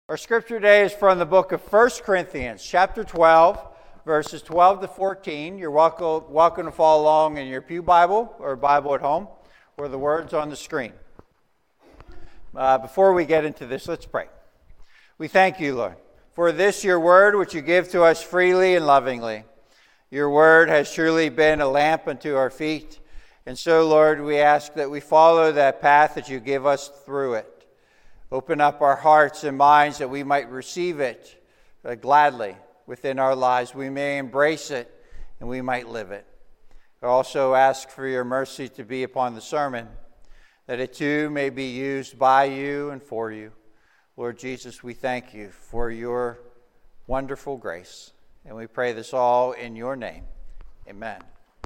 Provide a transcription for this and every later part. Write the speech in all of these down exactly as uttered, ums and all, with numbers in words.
Our scripture today is from the book of First Corinthians, chapter twelve, verses twelve to fourteen. You're welcome, welcome to follow along in your pew Bible or Bible at home, or the words on the screen. Uh, before we get into this, let's pray. We thank you, Lord, for this your word, which you give to us freely and lovingly. Your word has truly been a lamp unto our feet. And so, Lord, we ask that we follow that path that you give us through it. Open up our hearts and minds that we might receive it uh, gladly within our lives. We may embrace it and we might live it. I also ask for your mercy to be upon the sermon, that it too may be used by you and for you. Lord Jesus, we thank you for your wonderful grace. And we pray this all in your name. Amen.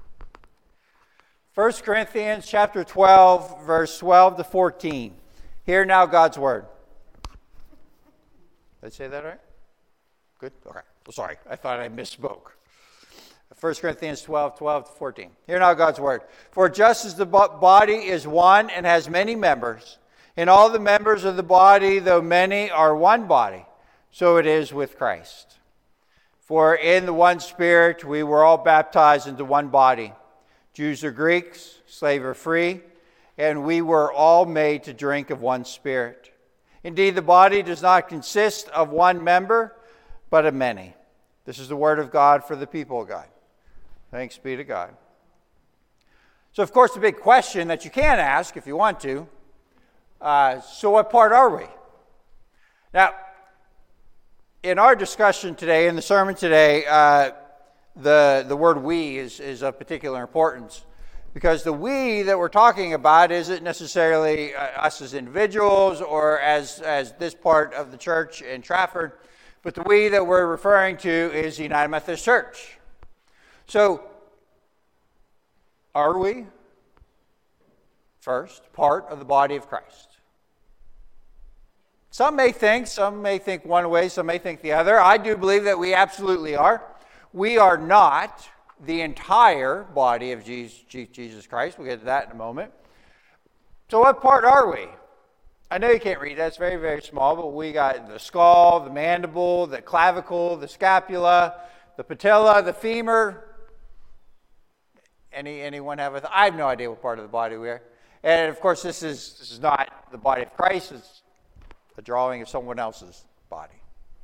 First Corinthians chapter twelve, verse twelve to fourteen. Hear now God's word. Did I say that right? Good? Okay. Well, sorry, I thought I misspoke. First Corinthians twelve, twelve to fourteen. Hear now God's word. For just as the body is one and has many members, and all the members of the body, though many, are one body, so it is with Christ. For in the one Spirit we were all baptized into one body, Jews or Greeks, slave or free, and we were all made to drink of one Spirit. Indeed, the body does not consist of one member, but of many. This is the word of God for the people of God. Thanks be to God. So, of course, the big question that you can ask if you want to, uh, so what part are we? Now, in our discussion today, in the sermon today, uh, the, the word we is, is of particular importance. Because the we that we're talking about isn't necessarily uh, us as individuals or as, as this part of the church in Trafford, but the we that we're referring to is the United Methodist Church. So, are we, first, part of the body of Christ? Some may think, some may think one way, some may think the other. I do believe that we absolutely are. We are not the entire body of Jesus Christ. We'll get to that in a moment. So what part are we? I know you can't read that. It's very, very small, but we got the skull, the mandible, the clavicle, the scapula, the patella, the femur. Any anyone have a th- I have no idea what part of the body we are. And of course, this is this is not the body of Christ. It's a drawing of someone else's body.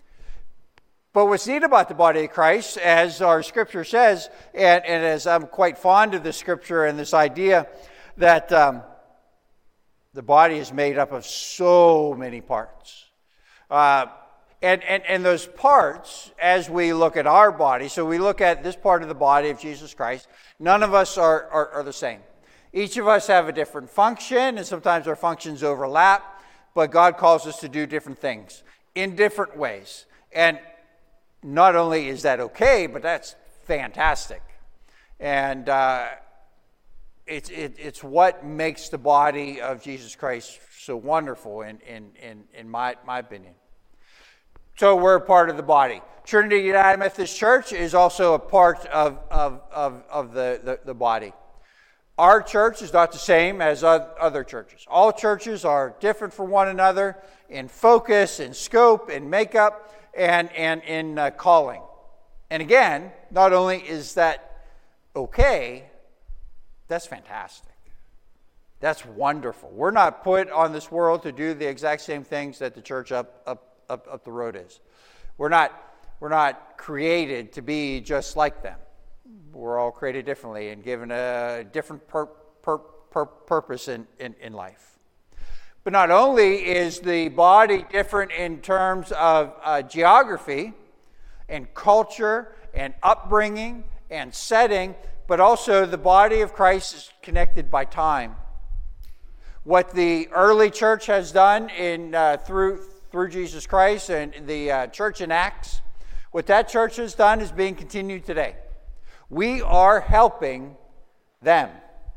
But what's neat about the body of Christ, as our scripture says, and, and as I'm quite fond of this scripture and this idea that um, the body is made up of so many parts. Uh, and, and, and those parts, as we look at our body, so we look at this part of the body of Jesus Christ, none of us are, are, are the same. Each of us have a different function, and sometimes our functions overlap, but God calls us to do different things in different ways. And not only is that okay, but that's fantastic. And uh, it's it, it's what makes the body of Jesus Christ so wonderful, in, in, in, in my, my opinion. So we're a part of the body. Trinity United Methodist Church is also a part of, of, of, of the, the, the body. Our church is not the same as other churches. All churches are different from one another in focus, in scope, in makeup, and, and in uh, calling. And again, not only is that okay, that's fantastic. That's wonderful. We're not put on this world to do the exact same things that the church up up up, up the road is. We're not we're not created to be just like them. We're all created differently and given a different pur- pur- pur- purpose in, in, in life. But not only is the body different in terms of uh, geography and culture and upbringing and setting, but also the body of Christ is connected by time. What the early church has done in uh, through through Jesus Christ and the uh, church in Acts, what that church has done is being continued today. We are helping them.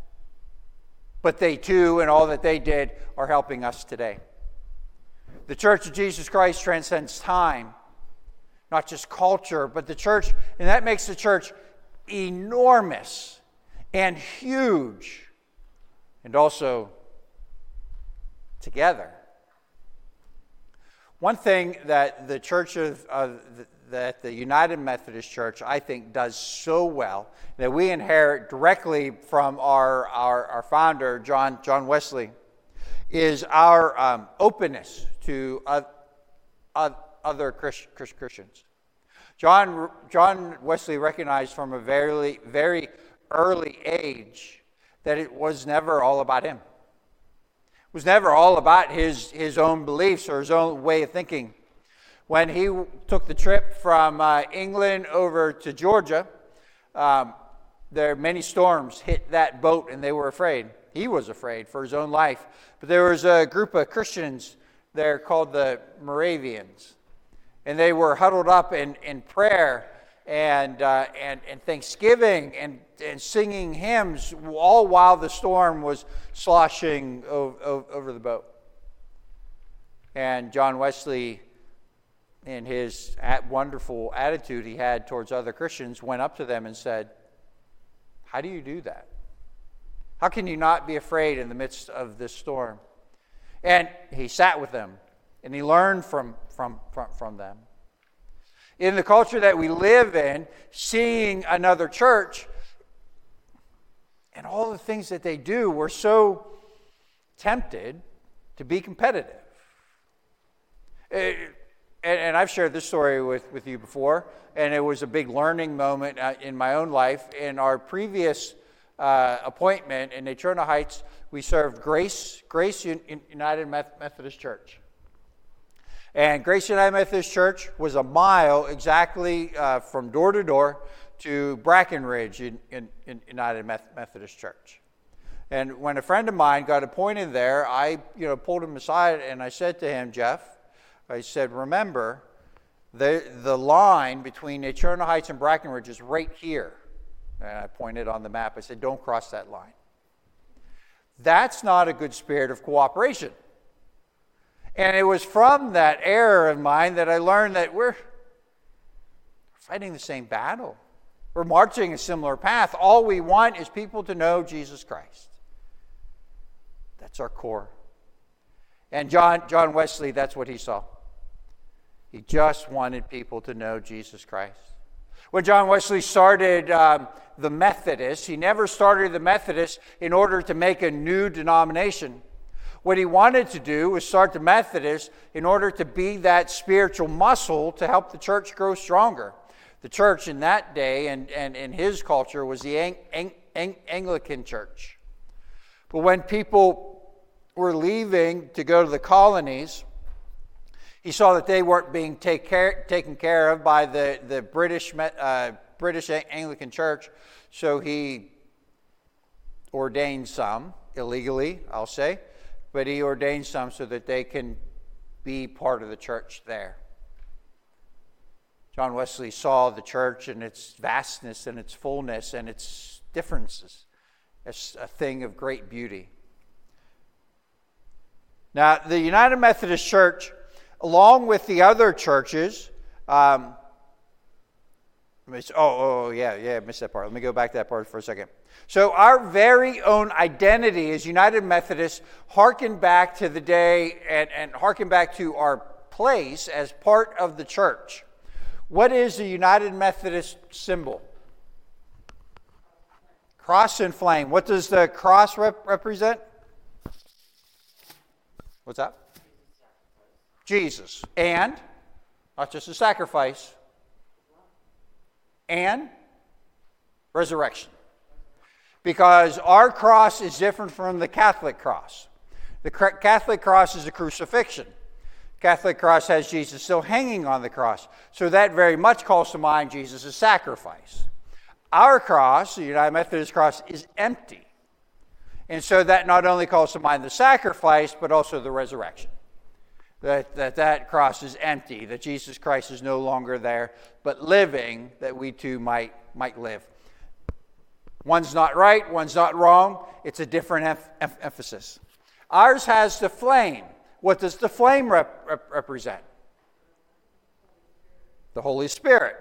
But they too, and all that they did, are helping us today. The Church of Jesus Christ transcends time, not just culture, but the church, and that makes the church enormous and huge, and also together. One thing that the Church of, uh, the, that the United Methodist Church, I think, does so well, that we inherit directly from our, our, our founder, John, John Wesley, is our um, openness to uh, uh, other Christ, Christians. John, John Wesley recognized from a very, very early age that it was never all about him. It was never all about his, his own beliefs or his own way of thinking. When he took the trip from uh, England over to Georgia, um, there many storms hit that boat and they were afraid. He was afraid for his own life. But there was a group of Christians there called the Moravians. And they were huddled up in, in prayer and, uh, and, and thanksgiving and, and singing hymns, all while the storm was sloshing over, over the boat. And John Wesley, in his wonderful attitude he had towards other Christians, went up to them and said, "How do you do that? How can you not be afraid in the midst of this storm?" And he sat with them, and he learned from, from, from, from them. In the culture that we live in, seeing another church and all the things that they do, we're so tempted to be competitive. It, and, and I've shared this story with, with you before, and it was a big learning moment uh, in my own life. In our previous uh, appointment in Natrona Heights, we served Grace, Grace United Methodist Church. And Grace United Methodist Church was a mile exactly uh, from door to door to Brackenridge in, in, in United Methodist Church. And when a friend of mine got appointed there, I you know pulled him aside and I said to him, "Jeff," I said, "remember, the the line between Natrona Heights and Brackenridge is right here." And I pointed on the map. I said, "Don't cross that line." That's not a good spirit of cooperation. And it was from that error of mine that I learned that we're fighting the same battle. We're marching a similar path. All we want is people to know Jesus Christ. That's our core. And John, John Wesley, that's what he saw. He just wanted people to know Jesus Christ. When John Wesley started um, the Methodists, he never started the Methodists in order to make a new denomination. What he wanted to do was start the Methodists in order to be that spiritual muscle to help the church grow stronger. The church in that day and, and in his culture was the Ang- Ang- Ang- Anglican church. But when people were leaving to go to the colonies, he saw that they weren't being take care, taken care of by the, the British, uh, British Anglican church, so he ordained some, illegally, I'll say, but he ordained some so that they can be part of the church there. John Wesley saw the church and its vastness and its fullness and its differences as a thing of great beauty. Now, the United Methodist Church, along with the other churches, um, oh, oh, yeah, yeah, I missed that part. Let me go back to that part for a second. So our very own identity as United Methodists harken back to the day and, and harken back to our place as part of the church. What is the United Methodist symbol? Cross and flame. What does the cross rep- represent? What's that? Jesus. And, not just a sacrifice, and resurrection. Because our cross is different from the Catholic cross. The Catholic cross is a crucifixion. Catholic cross has Jesus still hanging on the cross. So that very much calls to mind Jesus' sacrifice. Our cross, the United Methodist cross, is empty. And so that not only calls to mind the sacrifice, but also the resurrection. That, that that cross is empty, that Jesus Christ is no longer there, but living, that we too might, might live. One's not right, one's not wrong. It's a different em- em- emphasis. Ours has the flame. What does the flame rep- rep- represent? The Holy Spirit.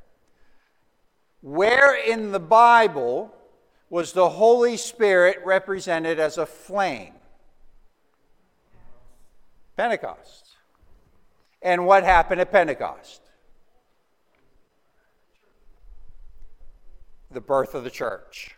Where in the Bible was the Holy Spirit represented as a flame? Pentecost. And what happened at Pentecost? The birth of the church.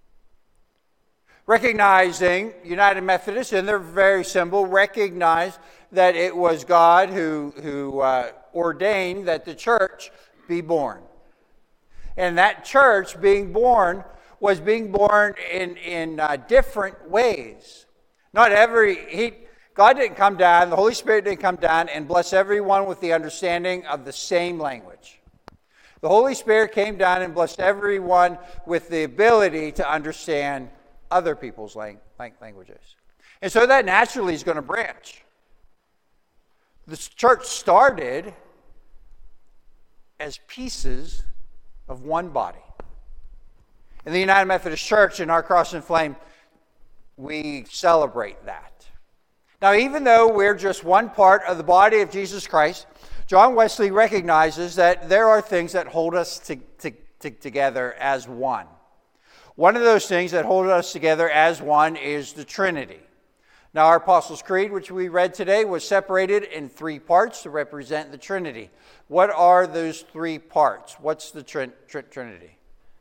Recognizing, United Methodists, in their very symbol, recognize that it was God who, who uh, ordained that the church be born. And that church being born was being born in, in uh, different ways. Not every, he, God didn't come down, the Holy Spirit didn't come down and bless everyone with the understanding of the same language. The Holy Spirit came down and blessed everyone with the ability to understand other people's lang- languages. And so that naturally is going to branch. The church started as pieces of one body. In the United Methodist Church, in our Cross and Flame, we celebrate that. Now, even though we're just one part of the body of Jesus Christ, John Wesley recognizes that there are things that hold us to, to, to, together as one. One of those things that hold us together as one is the Trinity. Now, our Apostles' Creed, which we read today, was separated in three parts to represent the Trinity. What are those three parts? What's the trin- tr- Trinity?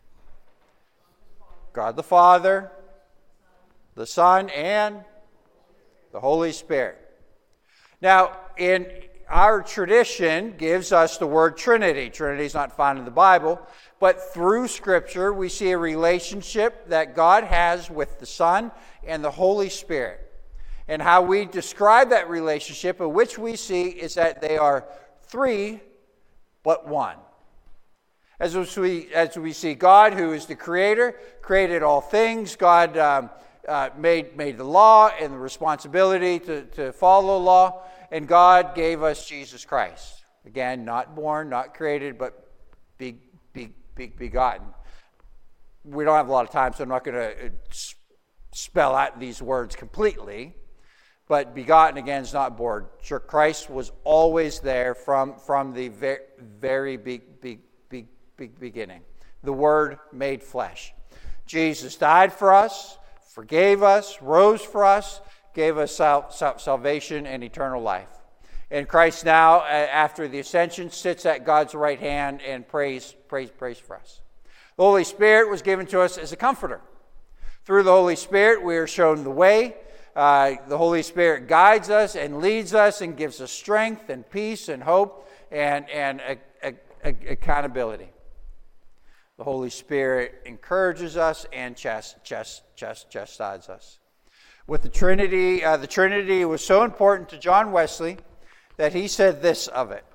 God the Father, the Son, and the Holy Spirit. Now, in our tradition gives us the word Trinity. Trinity is not found in the Bible, but through Scripture we see a relationship that God has with the Son and the Holy Spirit. And how we describe that relationship, of which we see, is that they are three, but one. As we, as we see God, who is the Creator, created all things. God um, uh, made, made the law and the responsibility to, to follow the law. And God gave us Jesus Christ. Again, not born, not created, but be, be, be, begotten. We don't have a lot of time, so I'm not going to spell out these words completely. But begotten, again, is not born. Sure, Christ was always there from, from the very, very big, big, big, big beginning. The Word made flesh. Jesus died for us, forgave us, rose for us, gave us sal- sal- salvation and eternal life. And Christ now, after the ascension, sits at God's right hand and prays, prays, prays for us. The Holy Spirit was given to us as a comforter. Through the Holy Spirit, we are shown the way. Uh, the Holy Spirit guides us and leads us and gives us strength and peace and hope and, and a, a, a, accountability. The Holy Spirit encourages us and chast, chast, chast, chastises us. With the Trinity, uh, the Trinity was so important to John Wesley that he said this of it.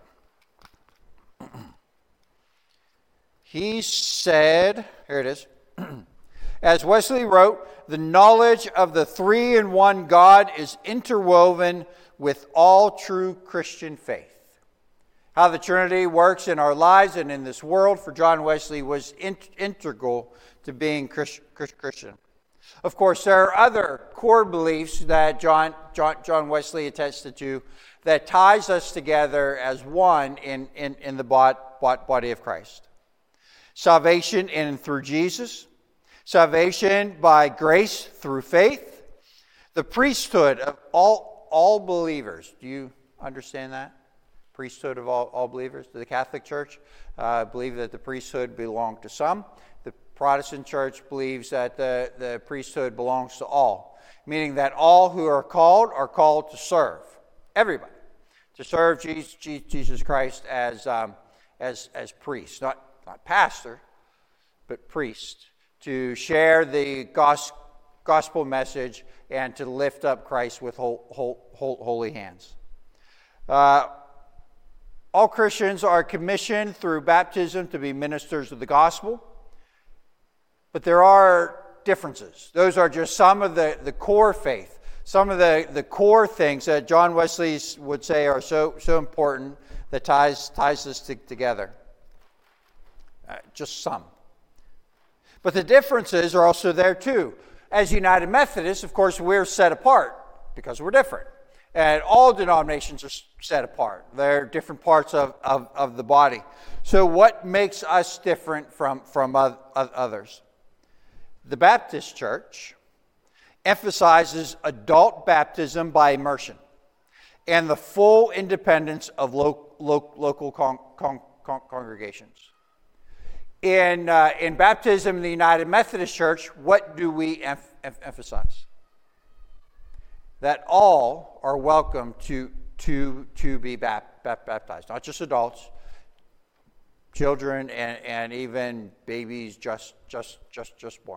He said, here it is, as Wesley wrote, the knowledge of the three-in-one God is interwoven with all true Christian faith. How the Trinity works in our lives and in this world for John Wesley was in- integral to being Christ- Christian. Of course, there are other core beliefs that John, John, John Wesley attested to that ties us together as one in, in, in the body of Christ. Salvation in and through Jesus. Salvation by grace through faith. The priesthood of all, all believers. Do you understand that? Priesthood of all, all believers. The Catholic Church uh, believe that the priesthood belonged to some. The Protestant Church believes that the, the priesthood belongs to all. Meaning that all who are called are called to serve. Everybody. To serve Jesus, Jesus Christ as, um, as, as priest. Not, not pastor, but priest. To share the gospel message and to lift up Christ with whole, whole, whole, holy hands. Uh, all Christians are commissioned through baptism to be ministers of the gospel, but there are differences. Those are just some of the, the core faith, some of the, the core things that John Wesley would say are so, so important that ties, ties us to, together. Uh, just some. But the differences are also there too. As United Methodists, of course, we're set apart because we're different. And all denominations are set apart. They're different parts of, of, of the body. So what makes us different from, from others? The Baptist Church emphasizes adult baptism by immersion. and the full independence of lo- lo- local con- con- con- congregations. In, uh, in baptism in the United Methodist Church, what do we em- em- emphasize? That all are welcome to, to, to be bap- bap- baptized, not just adults, children, and, and even babies just, just, just, just born.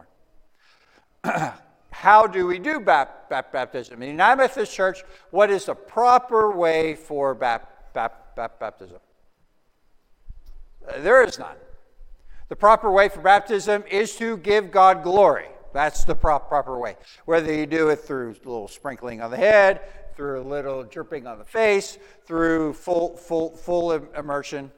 How do we do bap- bap- baptism? In the United Methodist Church, what is the proper way for bap- bap- bap- baptism? Uh, there is none. The proper way for baptism is to give God glory. That's the pro- proper way. Whether you do it through a little sprinkling on the head, through a little dripping on the face, through full, full, full immersion,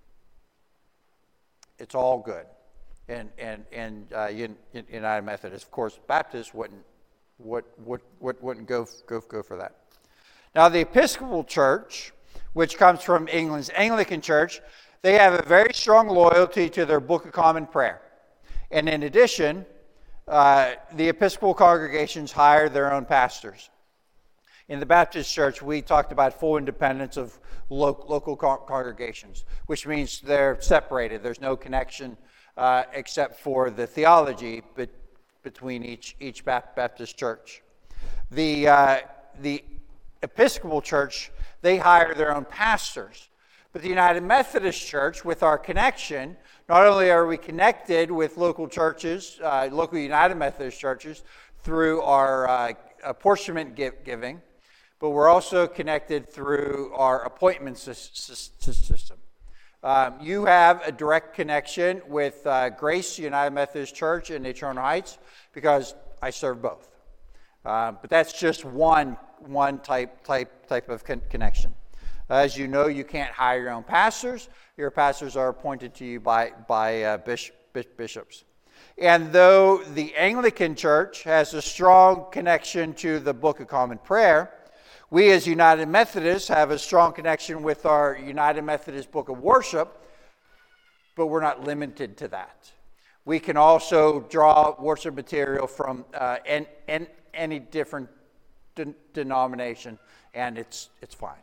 it's all good. And and and uh, United Methodist, of course, Baptists wouldn't would would wouldn't go go go for that. Now, the Episcopal Church, which comes from England's Anglican Church, they have a very strong loyalty to their Book of Common Prayer, and in addition, uh, the Episcopal congregations hire their own pastors. In the Baptist Church, we talked about full independence of lo- local con- congregations, which means they're separated. There's no connection uh, except for the theology but between each each Baptist church. The uh, the Episcopal Church, they hire their own pastors. But the United Methodist Church, with our connection, not only are we connected with local churches, uh, local United Methodist churches, through our uh, apportionment give- giving, but we're also connected through our appointment system. Um, you have a direct connection with uh, Grace United Methodist Church in Eternal Heights because I serve both. Um, but that's just one one type type type of con- connection. As you know, you can't hire your own pastors. Your pastors are appointed to you by by uh, bish- bishops. And though the Anglican Church has a strong connection to the Book of Common Prayer, we as United Methodists have a strong connection with our United Methodist Book of Worship, but we're not limited to that. We can also draw worship material from uh, en- en- any different de- denomination, and it's it's fine.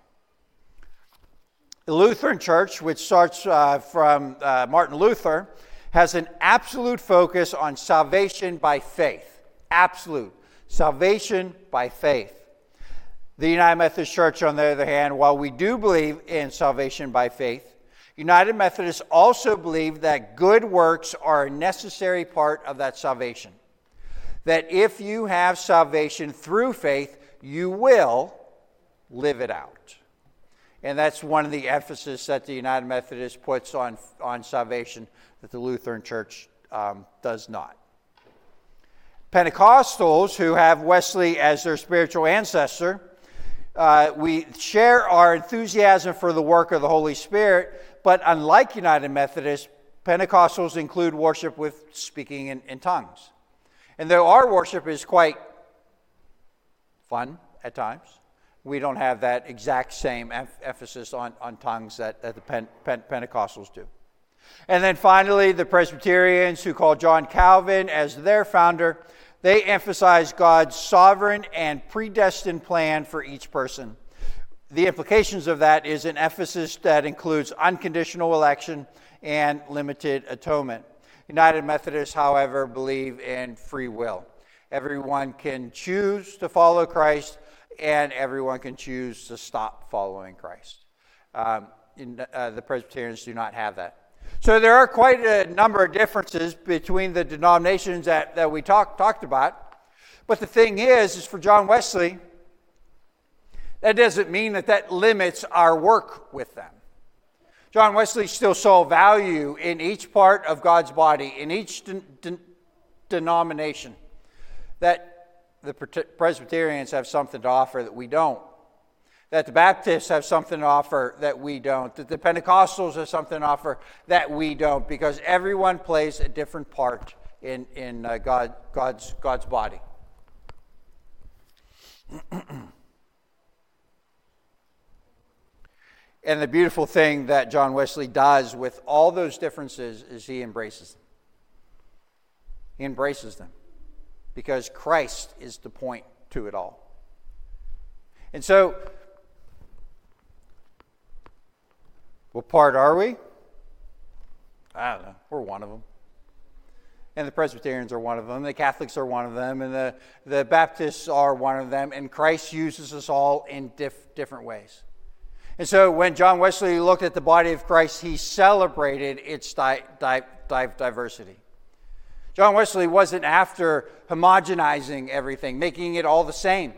The Lutheran Church, which starts uh, from uh, Martin Luther, has an absolute focus on salvation by faith. Absolute. Salvation by faith. The United Methodist Church, on the other hand, while we do believe in salvation by faith, United Methodists also believe that good works are a necessary part of that salvation. That if you have salvation through faith, you will live it out. And that's one of the emphasis that the United Methodist puts on, on salvation that the Lutheran Church um, does not. Pentecostals, who have Wesley as their spiritual ancestor, Uh, we share our enthusiasm for the work of the Holy Spirit, but unlike United Methodists, Pentecostals include worship with speaking in, in tongues. And though our worship is quite fun at times, we don't have that exact same em- emphasis on, on tongues that, that the Pen, Pen, Pentecostals do. And then finally, the Presbyterians, who call John Calvin as their founder, they emphasize God's sovereign and predestined plan for each person. The implications of that is an emphasis that includes unconditional election and limited atonement. United Methodists, however, believe in free will. Everyone can choose to follow Christ, and everyone can choose to stop following Christ. Um, in, uh, the Presbyterians do not have that. So there are quite a number of differences between the denominations that, that we talk, talked about. But the thing is, is for John Wesley, that doesn't mean that that limits our work with them. John Wesley still saw value in each part of God's body, in each de- de- denomination, that the Presbyterians have something to offer that we don't. That the Baptists have something to offer that we don't. That the Pentecostals have something to offer that we don't. Because everyone plays a different part in, in uh, God, God's, God's body. And the beautiful thing that John Wesley does with all those differences is he embraces them. He embraces them. Because Christ is the point to it all. And so, What part are we? I don't know. We're one of them. And the Presbyterians are one of them. The Catholics are one of them. And the, the Baptists are one of them. And Christ uses us all in diff, different ways. And so when John Wesley looked at the body of Christ, he celebrated its di, di, di, diversity. John Wesley wasn't after homogenizing everything, making it all the same.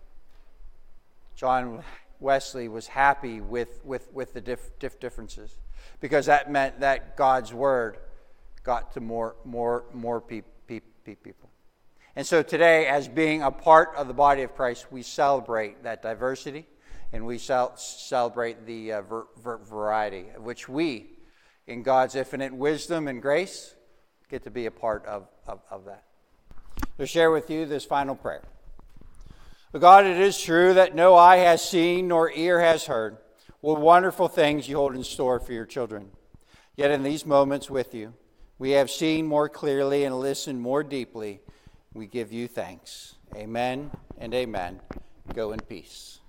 John Wesley was happy with, with, with the diff, diff differences, because that meant that God's word got to more, more, more pe pe pe people. And so today, as being a part of the body of Christ, we celebrate that diversity, and we cel celebrate the uh, ver ver variety, of which we, in God's infinite wisdom and grace, get to be a part of, of, of that. To share with you this final prayer. But God, it is true that no eye has seen nor ear has heard what wonderful things you hold in store for your children. Yet in these moments with you, we have seen more clearly and listened more deeply. We give you thanks. Amen and amen. Go in peace.